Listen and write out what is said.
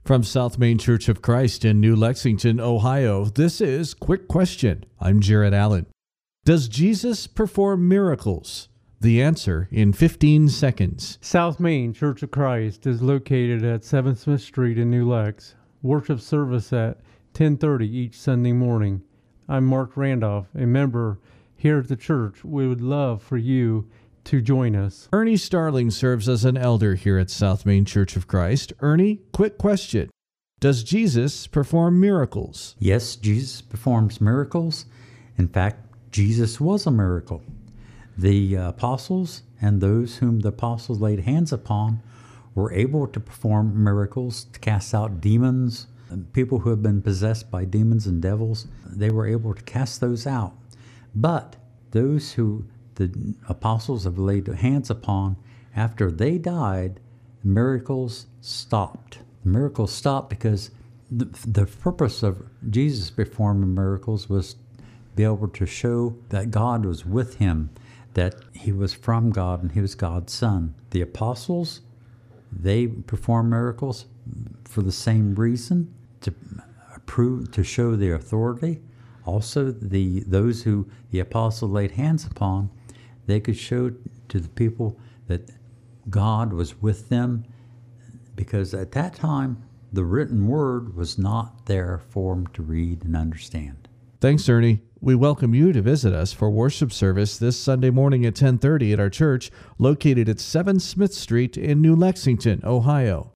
From South Main Church of Christ in New Lexington, Ohio, this is Quick Question. I'm Jared Allen. Does Jesus perform miracles? The answer in 15 seconds. South Main Church of Christ is located at 7th Smith Street in New Lex. Worship service at 10:30 each Sunday morning. I'm Mark Randolph, a member here at the church. We would love for you to join us. Ernie Starling serves as an elder here at South Main Church of Christ. Ernie, quick question. Does Jesus perform miracles? Yes, Jesus performs miracles. In fact, Jesus was a miracle. The apostles and those whom the apostles laid hands upon were able to perform miracles, to cast out demons. People who have been possessed by demons and devils, they were able to cast those out. But those who the apostles have laid hands upon, after they died, miracles stopped. The miracles stopped because the purpose of Jesus performing miracles was to be able to show that God was with him, that he was from God and he was God's son. The apostles, they performed miracles for the same reason, to show their authority. Also, those who the apostle laid hands upon, they could show to the people that God was with them, because at that time, the written word was not there for them to read and understand. Thanks, Ernie. We welcome you to visit us for worship service this Sunday morning at 10:30 at our church located at 7 Smith Street in New Lexington, Ohio.